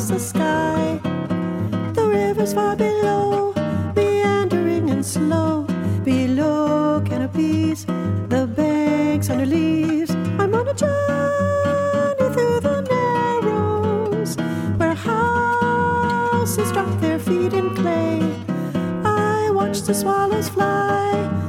across the sky. The river's far below, meandering and slow. Below canopies, the banks under leaves. I'm on a journey through the narrows, where houses drop their feet in clay. I watch the swallows fly